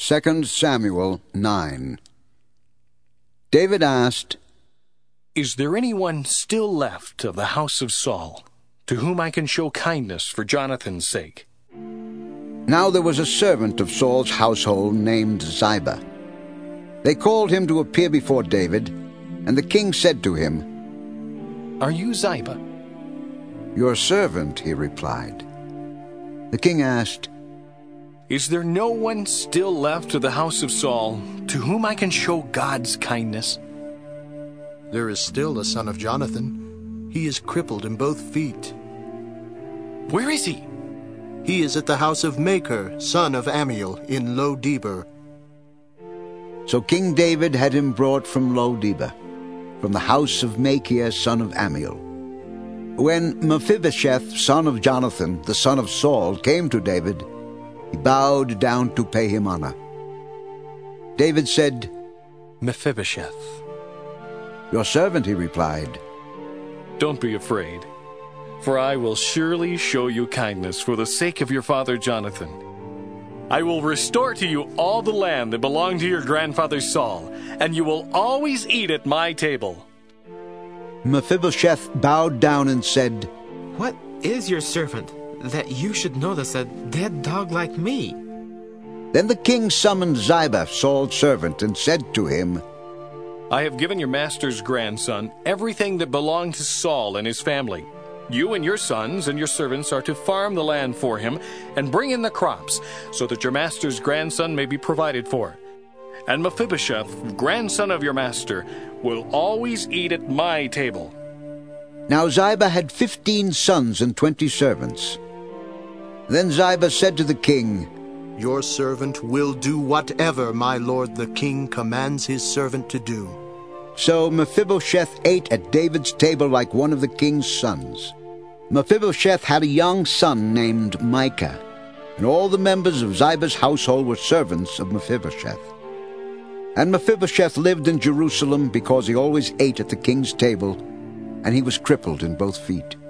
2 Samuel 9. David asked, Is there anyone still left of the house of Saul, to whom I can show kindness for Jonathan's sake? Now there was a servant of Saul's household named Ziba. They called him to appear before David, and the king said to him, Are you Ziba? Your servant, he replied. The king asked, Is there no one still left of the house of Saul, to whom I can show God's kindness? There is still a son of Jonathan. He is crippled in both feet. Where is he? He is at the house of Machir, son of Ammiel, in Lo-debar. So King David had him brought from Lo-debar, from the house of Machir, son of Ammiel. When Mephibosheth, son of Jonathan, the son of Saul, came to David, he bowed down to pay him honor. David said, Mephibosheth. Your servant, he replied. Don't be afraid, for I will surely show you kindness for the sake of your father Jonathan. I will restore to you all the land that belonged to your grandfather Saul, and you will always eat at my table. Mephibosheth bowed down and said, What is your servant, that you should notice a dead dog like me? Then the king summoned Ziba, Saul's servant, and said to him, I have given your master's grandson everything that belonged to Saul and his family. You and your sons and your servants are to farm the land for him and bring in the crops, so that your master's grandson may be provided for. And Mephibosheth, grandson of your master, will always eat at my table. Now Ziba had 15 sons and 20 servants. Then Ziba said to the king, Your servant will do whatever my lord the king commands his servant to do. So Mephibosheth ate at David's table like one of the king's sons. Mephibosheth had a young son named Micah, and all the members of Ziba's household were servants of Mephibosheth. And Mephibosheth lived in Jerusalem because he always ate at the king's table, and he was crippled in both feet.